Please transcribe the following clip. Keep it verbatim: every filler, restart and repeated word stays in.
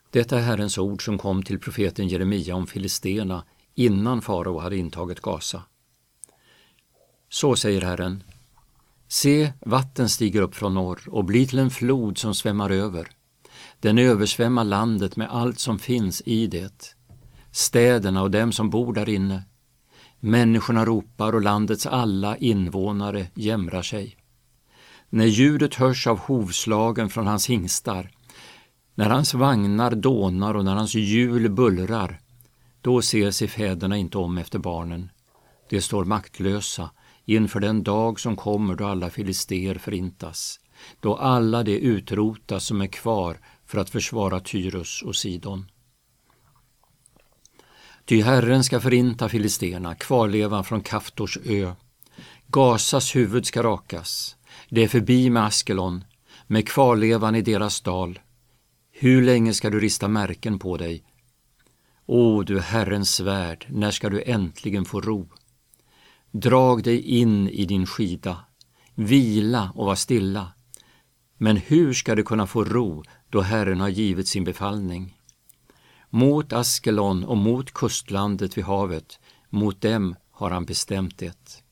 Detta är Herrens ord som kom till profeten Jeremia om filisterna innan farao hade intagit Gaza. Så säger Herren: Se, vatten stiger upp från norr och blir till en flod som svämmar över. Den översvämmar landet med allt som finns i det, städerna och dem som bor där inne. Människorna ropar och landets alla invånare jämrar sig. När ljudet hörs av hovslagen från hans hingstar, när hans vagnar dånar och när hans hjul bullrar, då ser sig fäderna inte om efter barnen. De står maktlösa inför den dag som kommer då alla filister förintas, då alla de utrotas som är kvar för att försvara Tyrus och Sidon. Ty Herren ska förinta filisterna, kvarlevan från Kaftors ö. Gazas huvud ska rakas. Det är förbi med Askelon, med kvarlevan i deras dal. Hur länge ska du rista märken på dig? O, du Herrens svärd, när ska du äntligen få ro? Drag dig in i din skida, vila och var stilla. Men hur ska du kunna få ro då Herren har givit sin befallning? Mot Askelon och mot kustlandet vid havet, mot dem har han bestämt det.